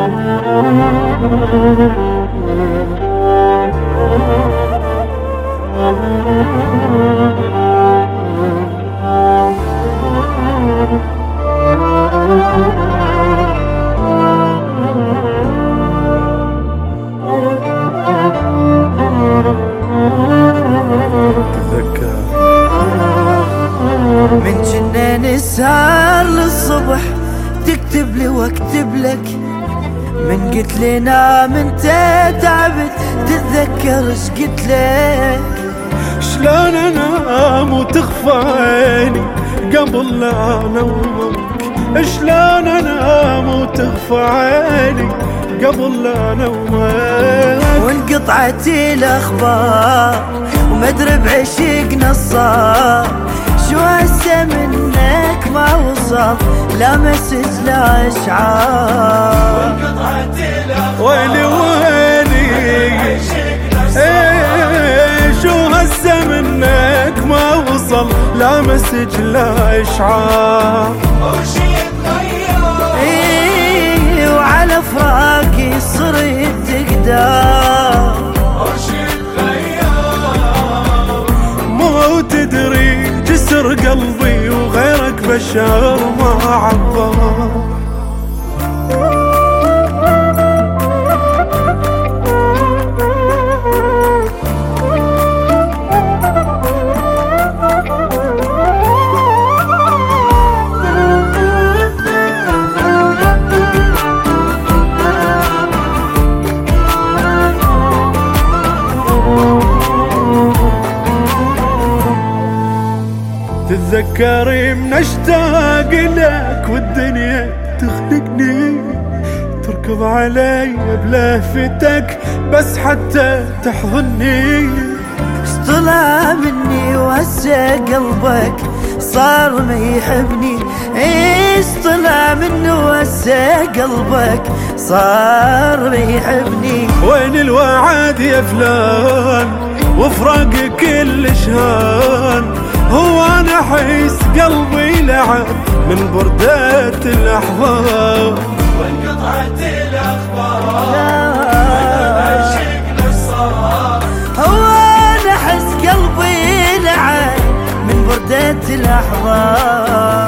من جنان السهر للصبح تكتب لي واكتب لك، من قلت لي نام انت تعبت تتذكر اش قلت لك. شلون انام وتخفى عيني قبل لا انومك، شلون انام وتخفى عيني قبل لا انومك. وانقطعت الاخبار ومدري بعشقنا الصار، شو هسه منك ما وصل لا مسج لا اشعار. وانقطعت الاخبار ويلي ويلي شو هسه منك ما وصل لا مسج لا اشعار. وعلى فراقي صرت تقدر مو تدري جسر قلبي وغيرك بشر ما عبر. تتذكري من اشتاق لك والدنيا تخنقني، تركض علي بلهفتك بس حتى تحضني. طلع مني وهسه قلبك صار ما يحبني، طلع مني وهسه قلبك صار ما يحبني. وين الوعد يا فلان وفراق كل شهان، هو انا احس قلبي لعب من بردة الاحضان. وانقطعت الاخبار عشقنا الصار، هو انا احس قلبي لعب من بردة الاحضان.